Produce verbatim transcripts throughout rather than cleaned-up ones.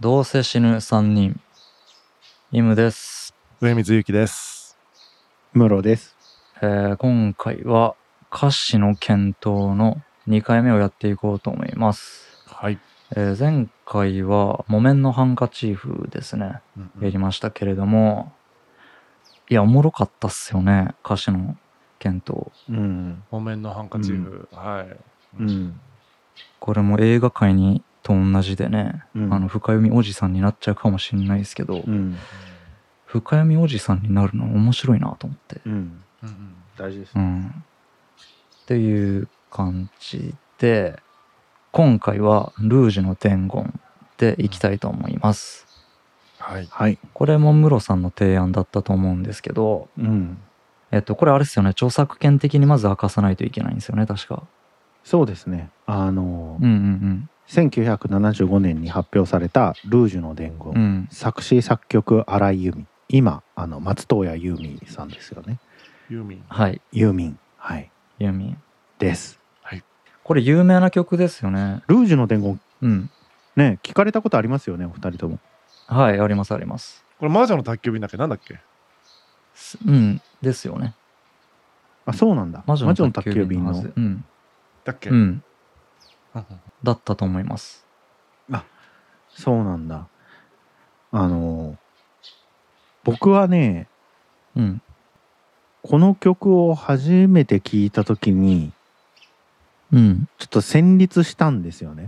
どうせ死ぬさんにん。イムです。 上水ゆきです。 室です、 えー、今回は歌詞の検討のにかいめをやっていこうと思います。 はい。 えー、前回は木綿のハンカチーフですね、うんうん、やりましたけれども、いやおもろかったっすよね、歌詞の検討。 うん、木綿のハンカチーフ、うん、はい、 うん、これも映画界にと同じでね、うん、あの深読みおじさんになっちゃうかもしれないですけど、うん、深読みおじさんになるの面白いなと思って、うんうんうん、大事ですね、うん、っていう感じで今回はルージュの伝言でいきたいと思います、 うん、はい、 はい、 これもムロさんの提案だったと思うんですけど、うん、えっとこれあれですよね、著作権的にまず明かさないといけないんですよね、確か。 そうですね、あの、 うんうんうん、 せんきゅうひゃくななじゅうごねんに発表されたルージュの伝言、うん、作詞作曲荒井由実、今あの松任谷由実さんですよね。 ユーミン、 はい、 ユーミン、はい、 ユーミンです。 はい、 これ有名な曲ですよね。 ルージュの伝言、 うん、 ね、聞かれたことありますよね、お二人とも。 はい、ありますあります。 これ魔女の宅急便だっけ、なんだっけ。 うんですよね。 あ、そうなんだ。 魔女の宅急便のはず、うん、 だっけ、 うん、だったと思います。 あ、そうなんだ。あの僕はね、 うん、 この曲を初めて聞いた時に、 うん、 ちょっと戦慄したんですよね。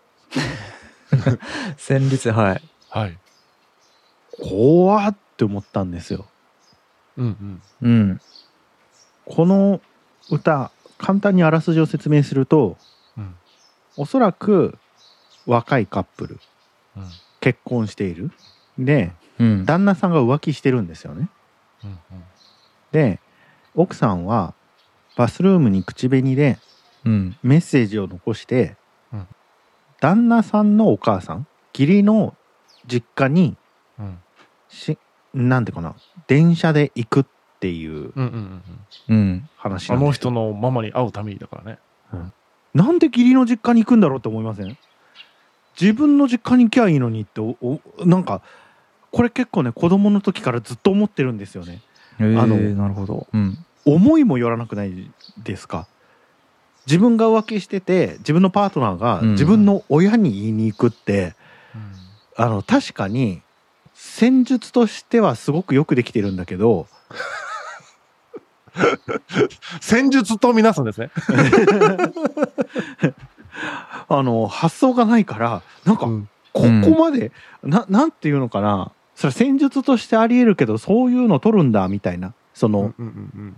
戦慄、はいはい。 怖って思ったんですよ。 うんうん、うん、 この歌、簡単にあらすじを説明すると、うん、おそらく若いカップル、うん、結婚しているで、うん、旦那さんが浮気してるんですよね。うんうん、で、奥さんはバスルームに口紅でメッセージを残して、うん、旦那さんのお母さん、義理の実家に、うん、しなんていうかな、電車で行くっていう話なんですよ。 あの人のママに会うためにだからね、 うん、なんで義理の実家に行くんだろうって思いません？自分の実家に行きゃいいのにっておおなんかこれ結構ね、子供の時からずっと思ってるんですよね。 えー、あのなるほど、うん、 思いもよらなくないですか？自分が浮気してて自分のパートナーが自分の親に言いに行くって、うん、あの確かに戦術としてはすごくよくできてるんだけど戦術とみなすんですね。 あの発想がないからなんか、うん、ここまで、うん、な, なんていうのかな、それ戦術としてありえるけどそういうの取るんだみたいな、その、うんうんうん、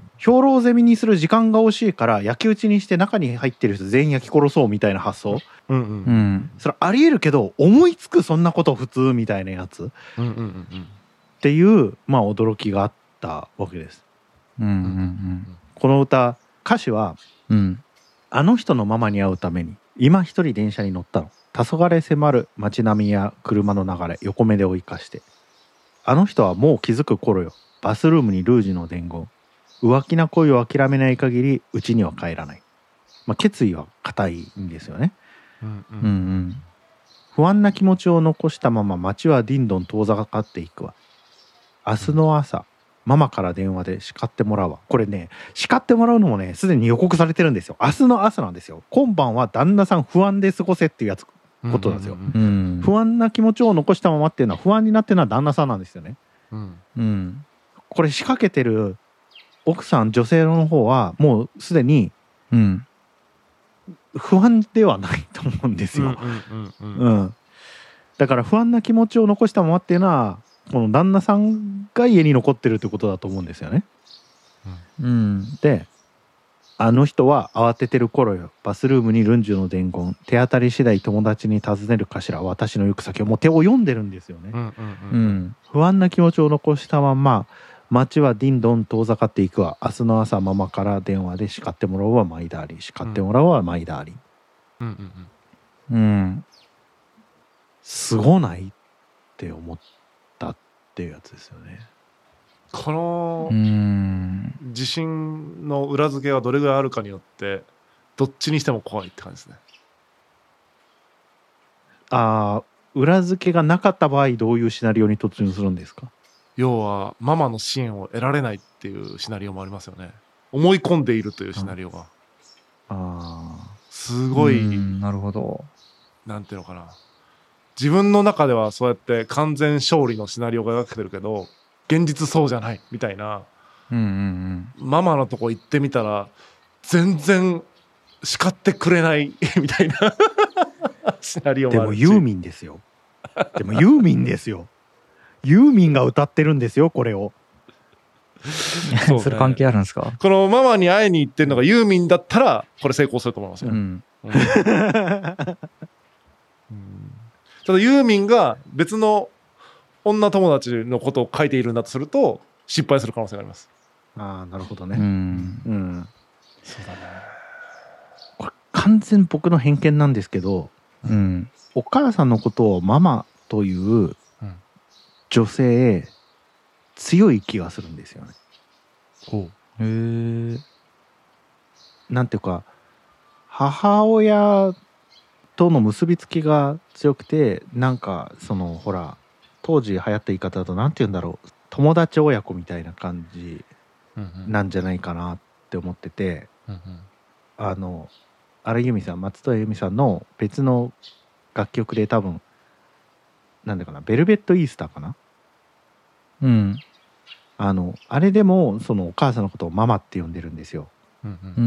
兵糧攻めにする時間が惜しいから焼き討ちにして中に入ってる人全員焼き殺そうみたいな発想、うんうんうん、それありえるけど思いつくそんなこと普通みたいなやつ、うんうんうん、っていうまあ驚きがあったわけです、うんうんうん、この歌歌詞は、うん、あの人のママに会うために今一人電車に乗ったの。黄昏迫る街並みや車の流れ横目で追いかして、あの人はもう気づく頃よ。バスルームにルージュの伝言。浮気な恋を諦めない限りうちには帰らない。まあ、決意は固いんですよね、うんうんうん、不安な気持ちを残したまま街はディンドン遠ざかっていくわ。明日の朝、ママから電話で叱ってもらうわ。これね、叱ってもらうのもね、すでに予告されてるんですよ。明日の朝なんですよ。今晩は旦那さん不安で過ごせっていうやつことなんですよ、うんうんうん、不安な気持ちを残したままっていうのは、不安になってるのは旦那さんなんですよね、うんうん、これ仕掛けてる奥さん、女性の方はもうすでに不安ではないと思うんですよ。だから不安な気持ちを残したままっていうのは、この旦那さんが家に残ってるってことだと思うんですよね、うん、で、あの人は慌ててる頃よ。バスルームにルンジュの伝言。手当たり次第友達に尋ねるかしら。私の行く先をもう手を読んでるんですよね、うんうんうんうん、不安な気持ちを残したまま街はディンドン遠ざかっていくわ。明日の朝ママから電話で叱ってもらうはマイダーリー。叱ってもらうはマイダーリー、うんうんうんうん、すごないって思ったっていうやつですよね。 この自信の裏付けはどれぐらいあるかによってどっちにしても怖いって感じですね。 あ裏付けがなかった場合どういうシナリオに突入するんですか？ 要はママの支援を得られないっていうシナリオもありますよね。思い込んでいるというシナリオが、 あすごい、 なるほど。 なんていうのかな、自分の中ではそうやって完全勝利のシナリオが描けてるけど現実そうじゃないみたいな、 うんうんうん、ママのとこ行ってみたら全然叱ってくれないみたいなシナリオもあるし。 でもユーミンですよ。でもユーミンですよ。ユーミンが歌ってるんですよこれを。 そ, ね、それ関係あるんですか？ このママに会いに行ってるのがユーミンだったらこれ成功すると思いますよ、うんうん、ただユーミンが別の女友達のことを書いているんだとすると失敗する可能性があります。 ああなるほどね。 うん、 うん、そうだね。これ完全僕の偏見なんですけど、うん、お母さんのことをママという女性強い気がするんですよね。 ほう。へえ。 なんていうか母親との結びつきが強くて、なんかそのほら当時流行った言い方だとなんて言うんだろう、友達親子みたいな感じなんじゃないかなって思ってて、うんうん、あの荒井由実さん、松任谷由実さんの別の楽曲で多分なんだかな、ベルベットイースターかな、 うん、 あのあれでもそのお母さんのことをママって呼んでるんですよ。 うんうん、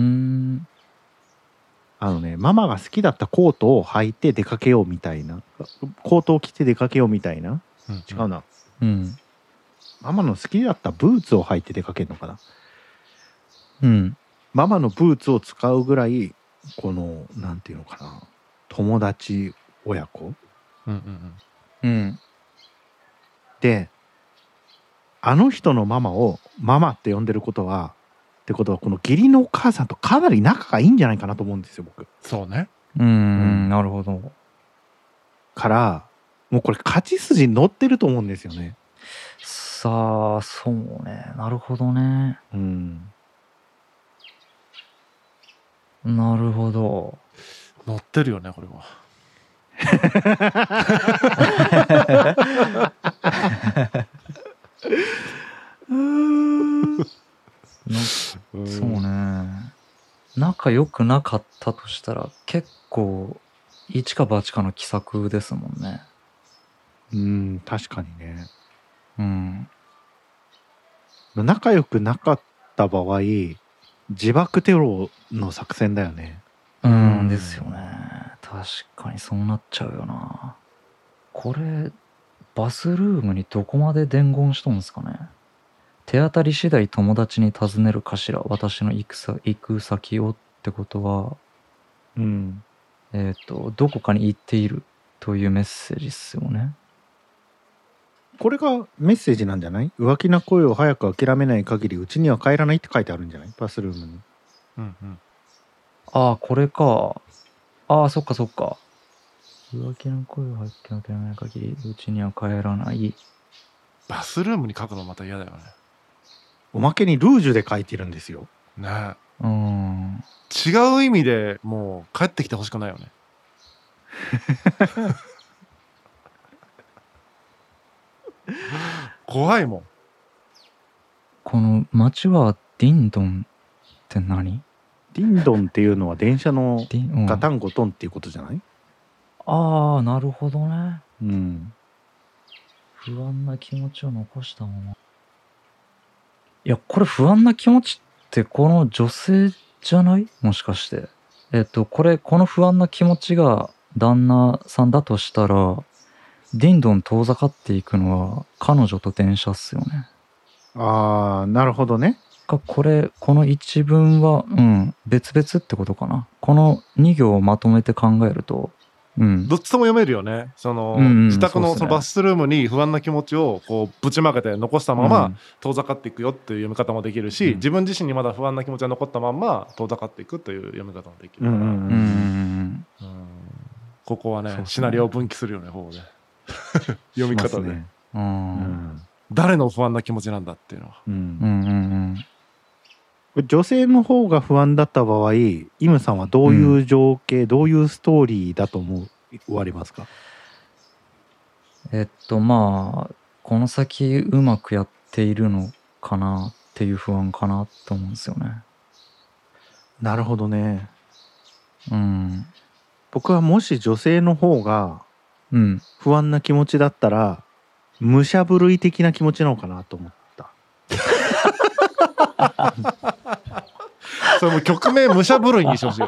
あのね、ママが好きだったコートを履いて出かけようみたいな、コートを着て出かけようみたいな、うんうん、違うな、 うん、 ママの好きだったブーツを履いて出かけるのかな、 うん、 ママのブーツを使うぐらいこのなんていうのかな、友達親子、 うんうんうん、 であの人のママをママって呼んでることはってことはこの義理のお母さんとかなり仲がいいんじゃないかなと思うんですよ僕。 そうね。 うん、うん、なるほど。 からもうこれ勝ち筋に乗ってると思うんですよね。 さあそうね、なるほどね。 うん。 なるほど。 乗ってるよねこれは。 そうね、仲良くなかったとしたら結構一か八かの奇策ですもんね。 うん、確かにね。 うん。 仲良くなかった場合自爆テロの作戦だよね。 うん、うんですよね。確かにそうなっちゃうよな。これバスルームにどこまで伝言しとんですかね。手当たり次第友達に尋ねるかしら、私の行くさ行く先をってことは、 うん、 えっとどこかに行っているというメッセージっすよね。 これがメッセージなんじゃない？浮気な恋を早く諦めない限りうちには帰らないって書いてあるんじゃない？バスルームに。 うんうん。 ああこれか。ああそっかそっか。浮気な恋を早く諦めない限りうちには帰らない。 バスルームに書くのまた嫌だよね。 おまけにルージュで書いてるんですよ。 ね。 うん。 違う意味でもう帰ってきてほしくないよね。怖いもん。 この街はディンドンって何？ ディンドンっていうのは電車のディン、うん、 ガタンゴトンっていうことじゃない？ ああなるほどね。 うん。 不安な気持ちを残したまま。いやこれ不安な気持ちってこの女性じゃない？もしかして。えっとこれこの不安な気持ちが旦那さんだとしたらディンドン遠ざかっていくのは彼女と電車っすよね。 ああなるほどね。 かこれこの一文はうん別々ってことかな。このに行をまとめて考えると、うん、 どっちとも読めるよね。その、うんうん、自宅のそのバスルームに不安な気持ちをこうぶちまけて残したまま遠ざかっていくよっていう読み方もできるし、うん、自分自身にまだ不安な気持ちが残ったまま遠ざかっていくという読み方もできるから、うんうんうんうん、ここは ね, ねシナリオを分岐するよね方で読み方で、ね、うん、誰の不安な気持ちなんだっていうのは、うんうんうんうん、女性の方が不安だった場合イムさんはどういう情景、うん、どういうストーリーだと思われますか？ えっとまあこの先うまくやっているのかなっていう不安かなと思うんですよね。 なるほどね。 うん。 僕はもし女性の方がうん。 不安な気持ちだったら武者震い的な気持ちなのかなと思った。 それもう曲名武者震いにしてほしいわ。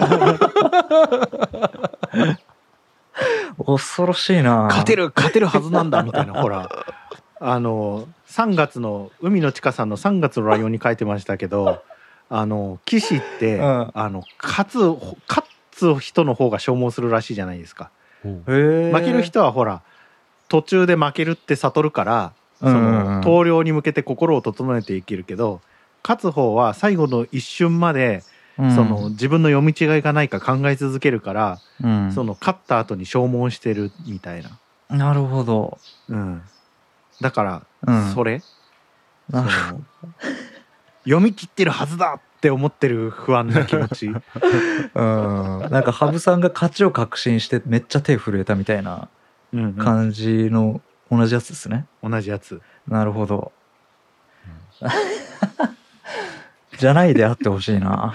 恐ろしいな。 勝てる勝てるはずなんだみたいなほらあのさんがつの海野千佳さんのさんがつのライオンに書いてましたけど、あの騎士って、うん、あの勝つ勝つ人の方が消耗するらしいじゃないですか。負ける人はほら途中で負けるって悟るからその投了に向けて心を整えていけるけど、勝つ方は最後の一瞬まで、うん、その自分の読み違いがないか考え続けるから、うん、その勝った後に消耗してるみたいな。 なるほど。 うん、だから、うん、それその読み切ってるはずだって思ってる不安な気持ち。うん、 なんか羽生さんが勝ちを確信してめっちゃ手震えたみたいな感じの同じやつですね。 同じやつ。 なるほど。うんじゃないであってほしいな。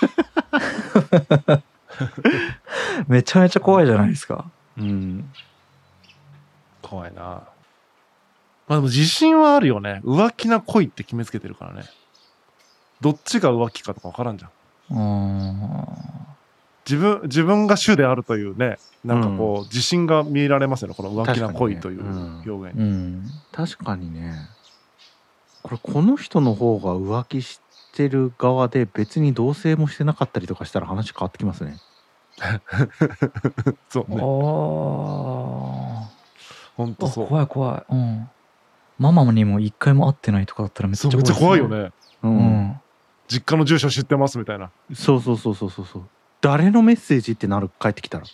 めちゃめちゃ怖いじゃないですか。 うん。 怖いな。まあでも自信はあるよね。浮気な恋って決めつけてるからね。どっちが浮気かとか分からんじゃん。うん自分自分が主であるというね、なんかこう、うん、自信が見えられますよね。この浮気な恋という表現に。 うんうん、確かにね。これこの人の方が浮気してる側で別に同棲もしてなかったりとかしたら話変わってきますね。 そうね。本当そう。 怖い怖い。うん。ママにも一回も会ってないとかだったらめっちゃ怖い、 ね、めっちゃ怖いよね。 うん。うん、 実家の住所知ってますみたいな。 そうそうそうそうそうそう。誰のメッセージってなる帰ってきたら。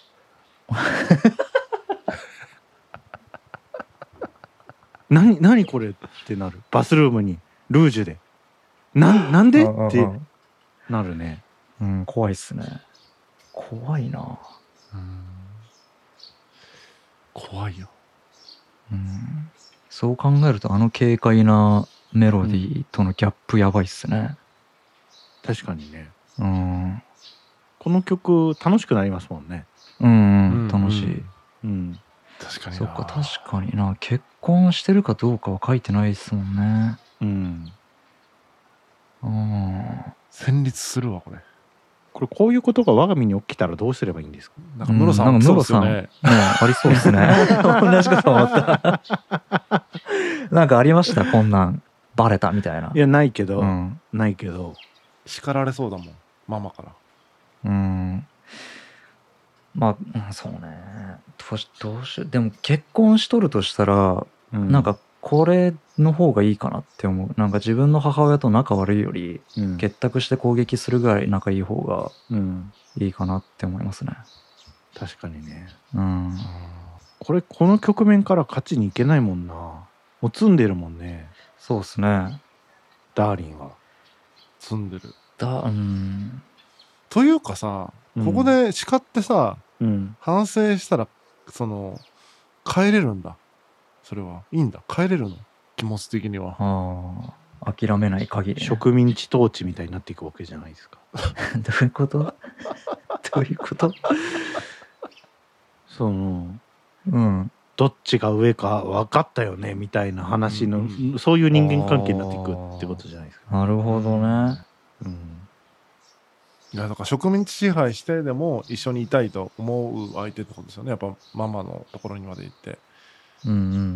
何何これってなる。バスルームにルージュでななんでってなるね。 うん、怖いっすね。怖いな。うん、 怖いよ。 うん、そう考えるとあの軽快なメロディーとのギャップやばいっすね。 うん、確かにね。 うん。 この曲楽しくなりますもんね。 うん、うん、楽しい。うん。 うん、 確かにな。 そっか、確かにな。結婚してるかどうかは書いてないですもんね。 うん。 うん。 戦慄するわこれ。 これこういうことが我が身に起きたらどうすればいいんですか。 なんかムロさん、そうですよね。 ね、ありそうですね。同じこと思った。なんかありましたこんなんバレたみたいな。 いやないけど、うん、ないけど叱られそうだもんママから。 うん。まあそうね。どうしどうしでも結婚しとるとしたら、うん、なんかこれの方がいいかなって思う。なんか自分の母親と仲悪いより、うん、結託して攻撃するぐらい仲いい方がいいかなって思いますね。 うん、確かにね。 うん。 これこの局面から勝ちにいけないもんな。もう詰んでるもんね。 そうっすね。 ダーリンは詰んでる。 だうん。 というかさ、うん、ここで叱ってさ、 うん、 反省したらその帰れるんだ。それはいいんだ。帰れるの気持ち的には。 ああ、諦めない限り、ね、 植民地統治みたいになっていくわけじゃないですか。 どういうことどういうことそのうんどっちが上か分かったよねみたいな話の、うんうん、そういう人間関係になっていくってことじゃないですか。 なるほどね。 うん、 いやだから植民地支配してでも一緒にいたいと思う相手ってことですよね。やっぱママのところにまで行って。 うんうんうんうん。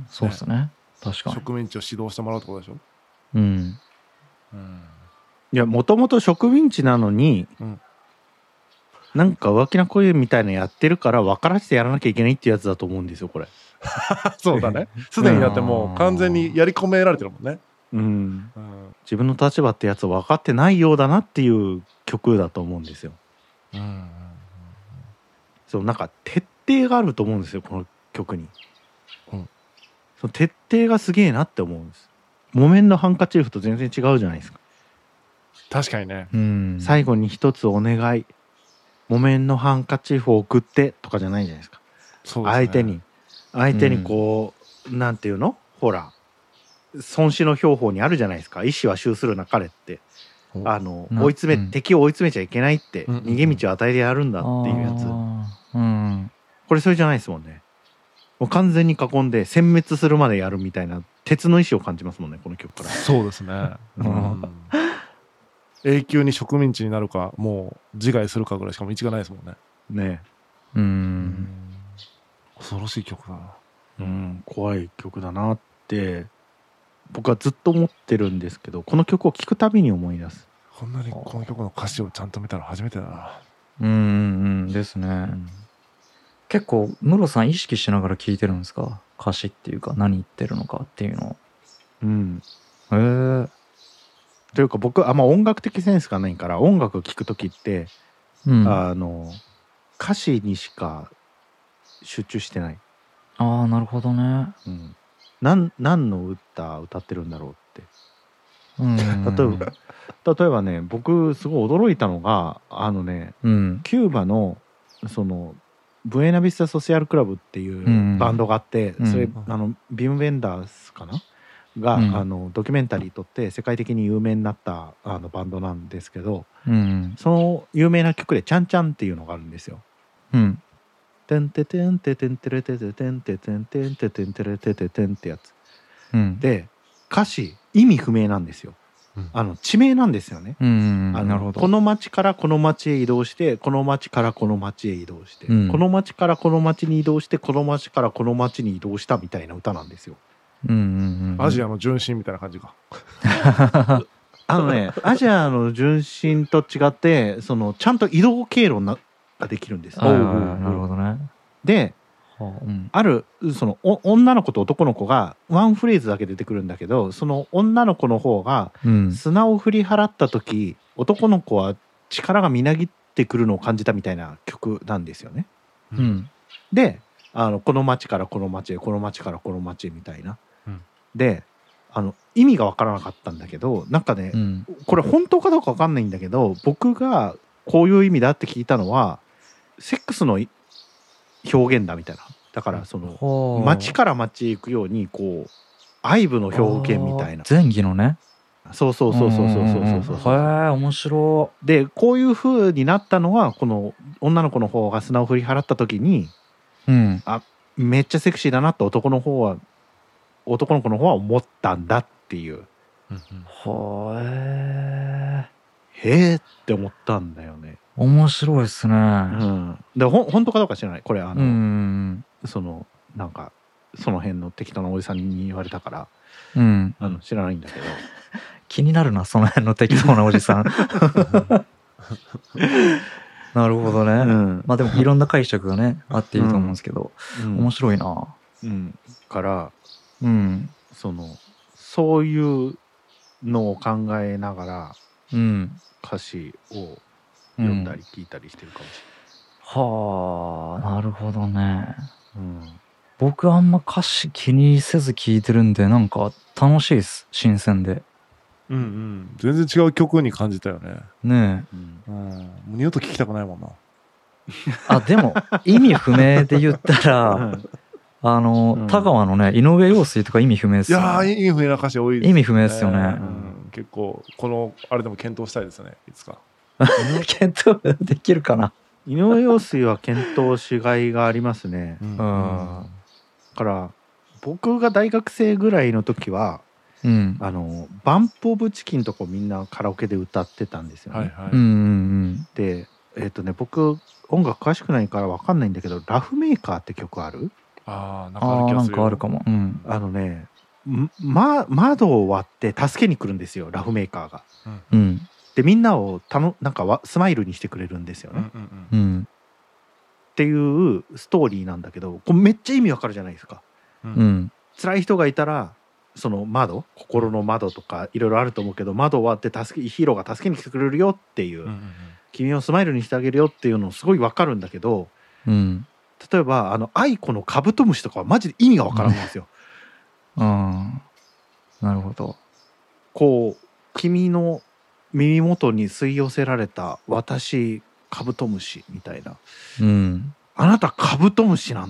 そうっすね。ね、確かに。 植民地を指導してもらうってことでしょ。 うん。 うん、いやもともと植民地なのに、うん、なんか浮気な恋みたいなやってるから分からせてやらなきゃいけないってやつだと思うんですよこれ。 そうだね。すでにだってもう完全にやり込められてるもんね。 うん。うん、自分の立場ってやつ分かってないようだなっていう曲だと思うんですよ。うん。そうなんか徹底があると思うんですよこの曲に。うん、その徹底がすげえなって思うんです。木綿のハンカチーフと全然違うじゃないですか。 確かにね。 うん、最後に一つお願い。木綿のハンカチーフを送ってとかじゃないじゃないですか。そうですね、相手に相手にこう、うん、なんていうのほら孫子の兵法にあるじゃないですか。意志は修するなかれって。あの追い詰め、うん、敵を追い詰めちゃいけないって、うん、逃げ道を与えてやるんだっていうやつ、うん、これそれじゃないですもんね。もう完全に囲んで殲滅するまでやるみたいな鉄の意志を感じますもんね、この曲から。 そうですね、うん、永久に植民地になるかもう自害するかぐらいしか道がないですもんね。 ねうん、 恐ろしい曲だな、 うん、怖い曲だなって僕はずっと思ってるんですけど、この曲を聴くたびに思い出す。 こんなにこの曲の歌詞をちゃんと見たの初めてだな。 うんうんですね、うん、結構ムロさん意識しながら聴いてるんですか？歌詞っていうか何言ってるのかっていうのを。うんへえ。 というか僕あんま音楽的センスがないから音楽聴く時って、うん、あの歌詞にしか集中してない。 ああなるほどね、 うん、なん何の歌歌ってるんだろうって、うん、例えば例えばね僕すごい驚いたのがあのね、うん、キューバのそのブエナビスタソシアルクラブっていうバンドがあって、うん、それ、うん、あのビム・ベンダースかなが、うん、あのドキュメンタリー撮って世界的に有名になったあのバンドなんですけど、うん、その有名な曲で「チャンチャン」っていうのがあるんですよ。うんてんててんててんてれてててんててんてんててんてれてててんってやつ、うん、で歌詞意味不明なんですよ。あの地名なんですよね。なるほど。この町からこの町へ移動してこの町からこの町へ移動して、うん、この町からこの町に移動してこの町からこの町に移動したみたいな歌なんですよ。 うんうんうん、アジアの純真みたいな感じか。 あのねアジアの純真と違ってそのちゃんと移動経路なができるんです。 なるほどね。 で、はあうん、あるその女の子と男の子がワンフレーズだけ出てくるんだけど、その女の子の方が砂を振り払った時、うん、男の子は力がみなぎってくるのを感じたみたいな曲なんですよね。うん、であのこの町からこの町へこの町からこの町へみたいな。うん、であの意味が分からなかったんだけどなんかね、うん、これ本当かどうか分かんないんだけど僕がこういう意味だって聞いたのはセックスの表現だみたいな。だからその町から町へ行くようにこう愛撫の表現みたいな。 前儀のね。 そうそうそうそうそうそうそうそう。 へえ面白い。でこういう風になったのはこの女の子の方が砂を振り払った時に、うん、あめっちゃセクシーだなって男の方は男の子の方は思ったんだっていう。 はえへえって思ったんだよね。 面白いですね。うん、でほ本当かどうか知らない。これあの、うん、そのなんかその辺の適当なおじさんに言われたから、うん、あの知らないんだけど気になるなその辺の適当なおじさん。なるほどね、うん、まあでもいろんな解釈がねあっていいと思うんですけど、うん、面白いな、 うん、から、うん、そのそういうのを考えながら、うん、歌詞を読んだり聞いたりしてるかもしれない、うん、はあなるほどね、うん、僕あんま歌詞気にせず聞いてるんでなんか楽しいです新鮮で。 うんうん、全然違う曲に感じたよね。 ねえ、うん、もう二度と聞きたくないもんな。 あでも意味不明で言ったら、うん、あの、うん、田川のね井上陽水とか意味不明ですよね。 いやー意味不明な歌詞多いです、ね、 意味不明ですよね、うんうん、結構このあれでも検討したいですねいつか。 検討できるかな。 井上陽水は検討しがいがありますね。うん、だから僕が大学生ぐらいの時は、うん、あのバンプ・オブ・チキンとかみんなカラオケで歌ってたんですよね。はいはい、でえっ、ー、とね僕音楽詳しくないから分かんないんだけど「ラフメーカー」って曲ある？ ああなんかある気がするよ。 なんかあるかも。うん、 あのね、ま、窓を割って助けに来るんですよラフメーカーが。うん、でみんなをたのなんかわスマイルにしてくれるんですよね。うんうんうん、っていうストーリーなんだけどこれめっちゃ意味わかるじゃないですか。うん、辛い人がいたらその窓心の窓とかいろいろあると思うけど窓を割って助けヒーローが助けに来てくれるよっていう、うんうんうん、君をスマイルにしてあげるよっていうのすごいわかるんだけど、うん、例えばあの愛子のカブトムシとかはマジで意味がわからないんですよ。 うん、なるほど。 こう君の耳元に吸い寄せられた私カブトムシみたいな、うん、あなたカブトムシなんだ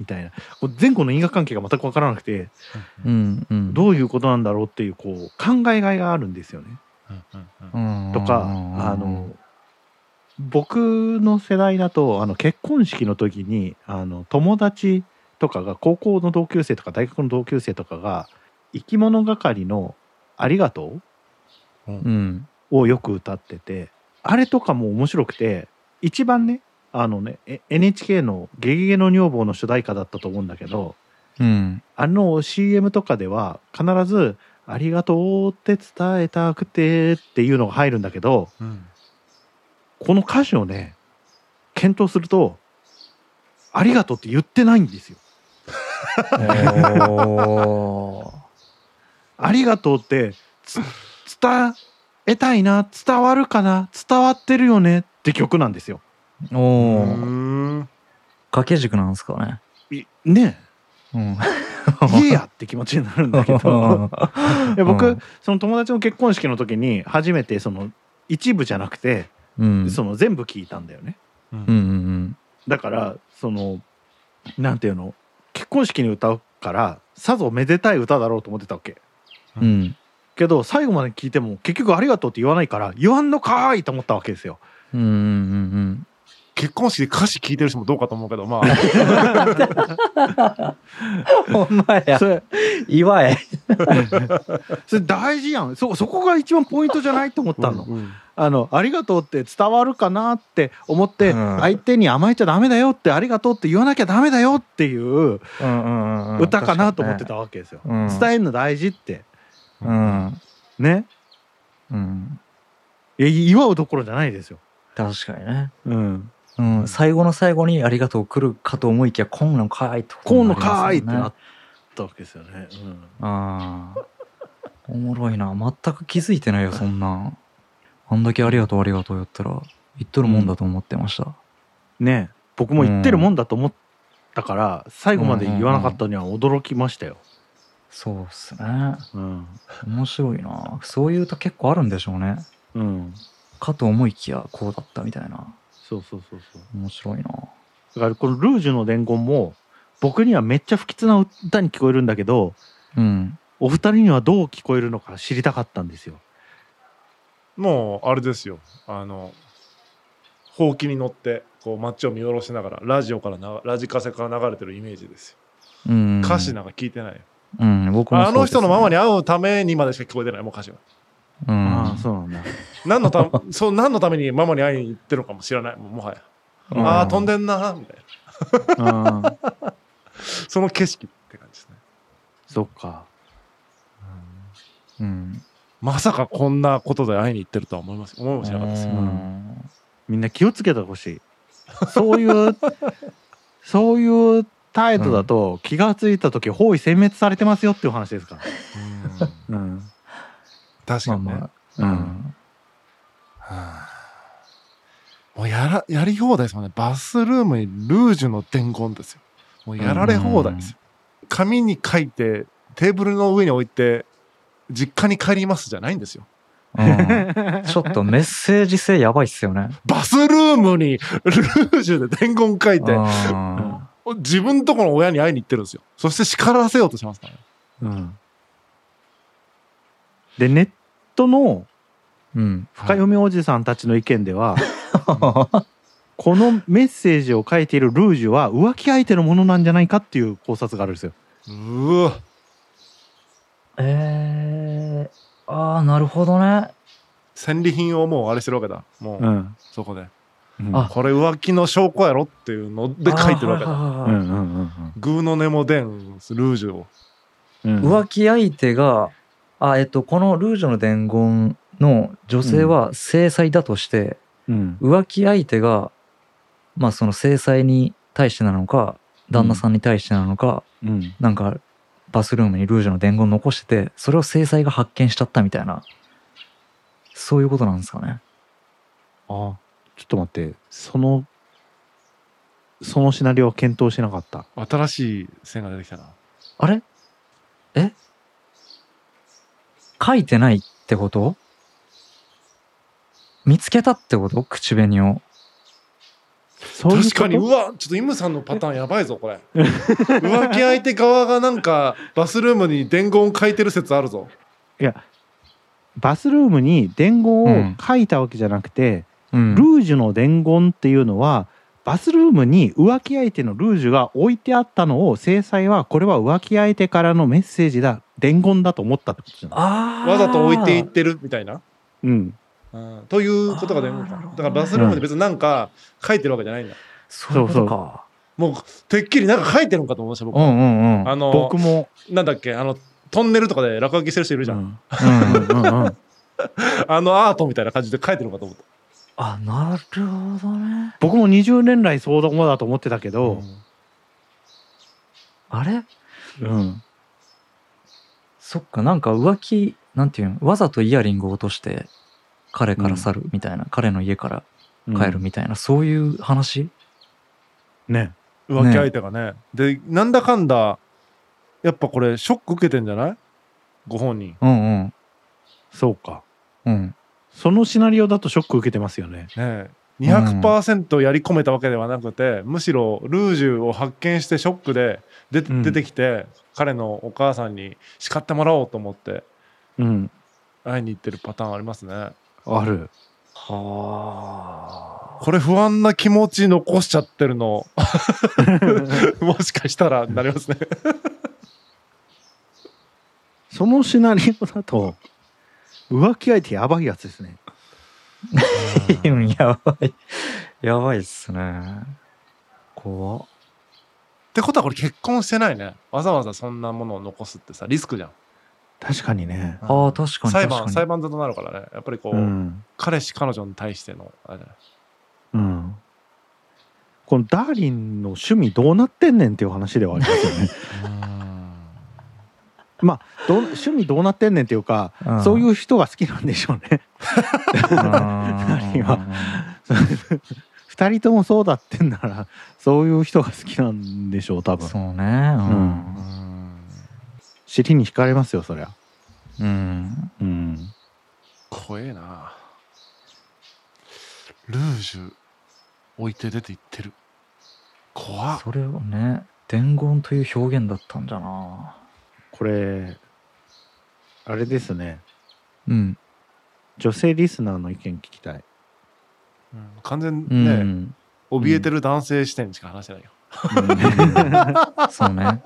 みたいな、こう前後の因果関係が全く分からなくて、 うんうん、 どういうことなんだろうっていうこう考えがいがあるんですよね。 うんうん、 とか、あの僕の世代だとあの結婚式の時にあの友達とかが高校の同級生とか大学の同級生とかが生き物係の「ありがとう」 うんをよく歌ってて、あれとかも面白くて、一番ねあのね エヌエイチケー の「ゲゲゲの女房」の主題歌だったと思うんだけど、 うん、 あの シーエム とかでは必ず「ありがとうって伝えたくて」っていうのが入るんだけど、 うん、 この歌詞をね検討すると「ありがとう」って言ってないんですよ。 おありがとうって伝えたいな、伝わるかな、伝わってるよねって曲なんですよ。 ーおー、 うん掛け軸なんですかね。 いねうん、 え、言えやって気持ちになるんだけどいや僕、 うんその友達の結婚式の時に初めてその一部じゃなくて、 うん、 その全部聞いたんだよね。 うんうんうんだからそのなんていうの、結婚式に歌うからさぞめでたい歌だろうと思ってたわけ。 うんうんけど最後まで聞いても結局「ありがとう」って言わないから言わんのかーいと思ったわけですよ。 うんうんうん結婚式で歌詞聞いてる人もどうかと思うけど、まあほんまやそれ祝えそれ大事やん。そそこが一番ポイントじゃないと思ったの。 うんうん、 あのありがとうって伝わるかなって思って、 うん相手に甘えちゃダメだよって、ありがとうって言わなきゃダメだよっていううんうんうん歌かなと思ってたわけですよ。 うん伝えるの大事ってうんね。 うんいや祝うどころじゃないですよ。 確かにね、 うん。 うん、最後の最後にありがとう来るかと思いきやこんのかいとこんのかーいってなりますよねなったわけですよね。うん。 ああおもろいな。全く気づいてないよそんなん。あんだけありがとうありがとう言ったら言っとるもんだと思ってました、 ねえ、僕も言ってるもんだと思ったから、最後まで言わなかったには驚きましたよ。 そうっすね。 うん。 面白いな。そういう歌結構あるんでしょうね。 うん。 かと思いきやこうだったみたいな。 そうそうそうそう。 面白いな。 だからこのルージュの伝言も僕にはめっちゃ不吉な歌に聞こえるんだけど、 うんお二人にはどう聞こえるのか知りたかったんですよ。 もうあれですよ、あのほうきに乗ってこう街を見下ろしながらラジオからなラジカセから流れてるイメージですよ。 うん歌詞なんか聞いてないよ。 うん僕もあのそうですね人のママに会うためにまでしか聞こえてない、もう歌詞は。 うんああ、そうなんだ。 何のたそう何のためにママに会いに行ってるのかも知らない、もうもはや。 うんああ飛んでんなみたいなああ、 その景色って感じですね。 そっか。 うんまさかこんなことで会いに行ってるとは思います思いもしなかったですよ。 うんみんな気をつけてほしい。そういうそういう態度だと気がついた時包囲殲滅されてますよっていう話ですから。 うんうん。 確かにね、 まあまあうんはあもうやらやり放題ですもんね。バスルームにルージュの伝言ですよ。もうやられ放題ですよ。紙に書いてテーブルの上に置いて実家に帰りますじゃないんですよ。 うんちょっとメッセージ性やばいっすよね。 バスルームにルージュで伝言書いてうん自分とこの親に会いに行ってるんですよ。そして叱らせようとしますからね。 うん。でネットのうん深読みおじさんたちの意見では、このメッセージを書いているルージュは浮気相手のものなんじゃないかっていう考察があるんですよ。 うわえー、ああなるほどね。 戦利品をもうあれしてるわけだ。もう、 ん。 そこでうんあこれ浮気の証拠やろっていうので書いてるわけだ。 あーうんうんうんグーの音も出んルージュを。 うん。 浮気相手があえっとこのルージュの伝言の女性は制裁だとして、 うん。 浮気相手がまあその制裁に対してなのか旦那さんに対してなのか、 うん。 なんかバスルームにルージュの伝言残しててそれを制裁が発見しちゃったみたいなそういうことなんですかね。 あ、ちょっと待って、そのそのシナリオは検討しなかった。 新しい線が出てきたな。 あれえ書いてないってこと？見つけたってこと？口紅を。 そういうこと確かに、うわちょっとイムさんのパターンやばいぞこれ浮気相手側がなんかバスルームに伝言を書いてる説あるぞ。 いやバスルームに伝言を書いたわけじゃなくて、うん、ルージュの伝言っていうのはバスルームに浮気相手のルージュが置いてあったのを制裁はこれは浮気相手からのメッセージだ伝言だと思ったってことじゃない。 あわざと置いていってるみたいな、 うん、 うん、ということが伝言か。だからバスルームで別になんか書いてるわけじゃないんだ、うん、 そういうことか。 もうてっきりなんか書いてるのかと思いました僕は、 うんうんうん、 あの僕もなんだっけあのトンネルとかで落書きしてる人いるじゃん、うんうんうんうん、 あのアートみたいな感じで書いてるのかと思った。 あ、なるほどね。 僕もにじゅうねん来そうだと思ってたけど、うん、 あれ、 うん、 そっか、なんか浮気なんていうの、わざとイヤリングを落として彼から去るみたいな、うん、彼の家から帰るみたいな、うん、そういう話ね。 浮気相手がね、でなんだかんだやっぱこれショック受けてんじゃない、ご本人。 うんうん、 そうか、 うん、 そのシナリオだとショック受けてますよね。 ね、にひゃくパーセント やり込めたわけではなくて、うん、むしろルージュを発見してショックで出て、うん、出てきて彼のお母さんに叱ってもらおうと思って、 うん、 会いに行ってるパターンありますね。 ある。 はあ、 これ不安な気持ち残しちゃってるのもしかしたらなりますねそのシナリオだと浮気相手やばいやつですねやばいやばいっすね。怖っ。 ってことはこれ結婚してないね。わざわざそんなものを残すってさリスクじゃん。 確かにね。 うん、ああ確かに裁判裁判沙汰になるからね。やっぱりこう、うん、彼氏彼女に対してのあれじゃない。 うん。このダーリンの趣味どうなってんねんっていう話ではありますよねまあど趣味どうなってんねんっていうか、うん、そういう人が好きなんでしょうねダーリンは二人ともそうだってんならそういう人が好きなんでしょう多分。 そうね、うんうん、 尻に惹かれますよそりゃ。 うんうん、 怖えな。ルージュ置いて出ていってる。怖っ。 それをね伝言という表現だったんじゃな。 これあれですね。 うん。 女性リスナーの意見聞きたい。 うん、完全にね、うん、怯えてる男性視点しか話してないよ。 うん、そうね。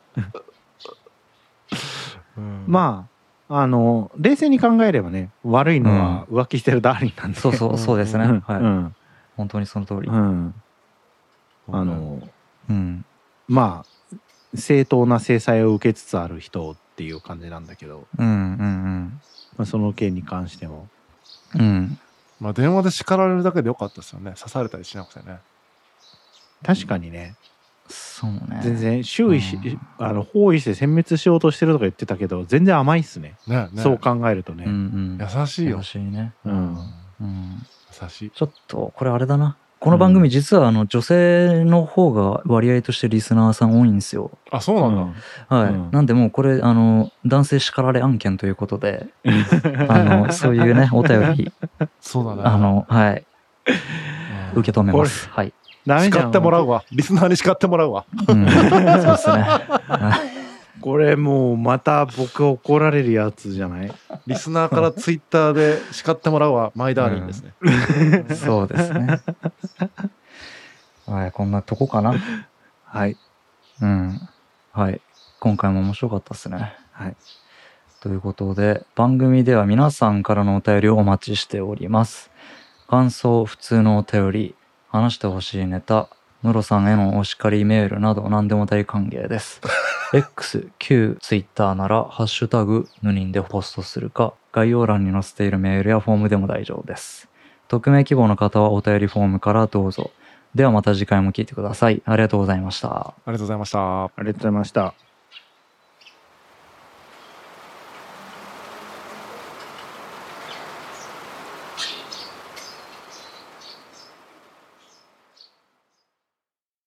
うん、まああの冷静に考えればね悪いのは浮気してるダーリンなんで、 うん、そうそうそうですね。 うん、 はい、 うん。 本当にその通り。 うん、あの、 うん、 まあ正当な制裁を受けつつある人っていう感じなんだけど、 うんうんうんまあ、その件に関しても、 うん、 まあ電話で叱られるだけでよかったですよね。刺されたりしなくてね。 確かにね。 そうね。 全然周囲し、うん、あの包囲して殲滅しようとしてるとか言ってたけど全然甘いっすね。 ねねそう考えるとね、 うんうん、 優しいよ。 優しいね。 うんうん、 優しい。 ちょっとこれあれだな。この番組実はあの女性の方が割合としてリスナーさん多いんですよ。 あ、そうなんだ。 うん、はい、うん。なんでもうこれあの男性叱られ案件ということで、あのそういうねお便り、 そうだね。 あのはい、受け止めます。はい。 叱ってもらうわ。リスナーに叱ってもらうわ。 うん、そうですね。 これもうまた僕怒られるやつじゃない？ リスナーからツイッターで叱ってもらうわ。マイダーリンですね。 うん、そうですね。はい、こんなとこかな。 はい。 うん。はい。今回も面白かったですね。 はい。 ということで、番組では皆さんからのお便りをお待ちしております。感想、普通のお便り、話してほしいネタ、ムロさんへのお叱りメールなど何でも大歓迎です。X、旧 Twitter ならハッシュタグヌニンでポストするか、概要欄に載せているメールやフォームでも大丈夫です。匿名希望の方はお便りフォームからどうぞ。ではまた次回も聞いてください。ありがとうございました。 ありがとうございました。 ありがとうございました。